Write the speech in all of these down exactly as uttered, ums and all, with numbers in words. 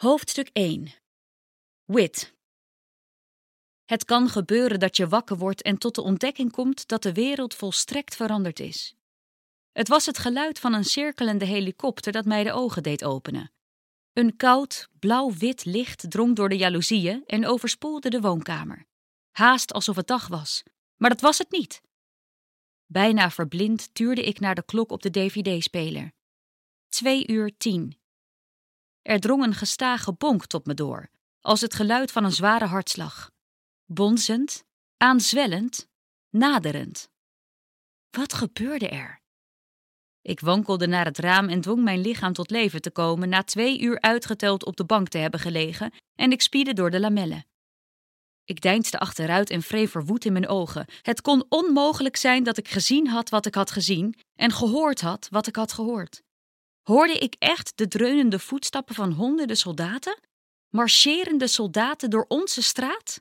Hoofdstuk één. Wit. Het kan gebeuren dat je wakker wordt en tot de ontdekking komt dat de wereld volstrekt veranderd is. Het was het geluid van een cirkelende helikopter dat mij de ogen deed openen. Een koud, blauw-wit licht drong door de jaloezieën en overspoelde de woonkamer. Haast alsof het dag was, maar dat was het niet. Bijna verblind tuurde ik naar de klok op de dvd-speler. Twee uur tien. Er drong een gestage bonk tot me door, als het geluid van een zware hartslag. Bonzend, aanzwellend, naderend. Wat gebeurde er? Ik wankelde naar het raam en dwong mijn lichaam tot leven te komen na twee uur uitgeteld op de bank te hebben gelegen en ik spiedde door de lamellen. Ik deinsde achteruit en wreef verwoed in mijn ogen. Het kon onmogelijk zijn dat ik gezien had wat ik had gezien en gehoord had wat ik had gehoord. Hoorde ik echt de dreunende voetstappen van honderden soldaten? Marcherende soldaten door onze straat?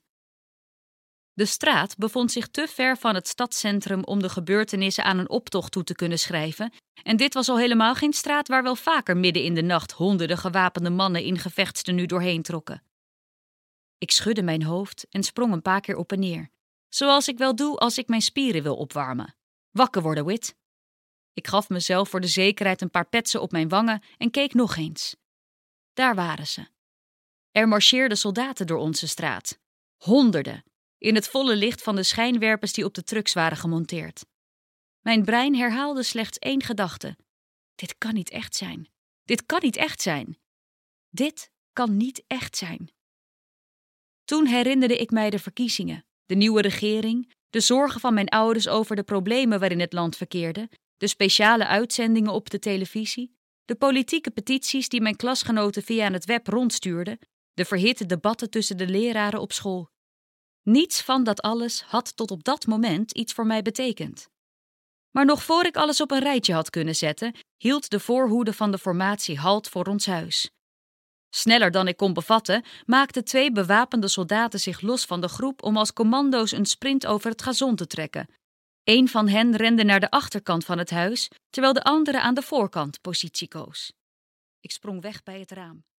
De straat bevond zich te ver van het stadscentrum om de gebeurtenissen aan een optocht toe te kunnen schrijven, en dit was al helemaal geen straat waar wel vaker midden in de nacht honderden gewapende mannen in gevechtstenues doorheen trokken. Ik schudde mijn hoofd en sprong een paar keer op en neer, zoals ik wel doe als ik mijn spieren wil opwarmen. Wakker worden, Wit. Ik gaf mezelf voor de zekerheid een paar petsen op mijn wangen en keek nog eens. Daar waren ze. Er marcheerden soldaten door onze straat. Honderden. In het volle licht van de schijnwerpers die op de trucks waren gemonteerd. Mijn brein herhaalde slechts één gedachte. Dit kan niet echt zijn. Dit kan niet echt zijn. Dit kan niet echt zijn. Toen herinnerde ik mij de verkiezingen, de nieuwe regering, de zorgen van mijn ouders over de problemen waarin het land verkeerde, de speciale uitzendingen op de televisie, de politieke petities die mijn klasgenoten via het web rondstuurden, de verhitte debatten tussen de leraren op school. Niets van dat alles had tot op dat moment iets voor mij betekend. Maar nog voor ik alles op een rijtje had kunnen zetten, hield de voorhoede van de formatie halt voor ons huis. Sneller dan ik kon bevatten, maakten twee bewapende soldaten zich los van de groep om als commando's een sprint over het gazon te trekken. Eén van hen rende naar de achterkant van het huis, terwijl de andere aan de voorkant positie koos. Ik sprong weg bij het raam.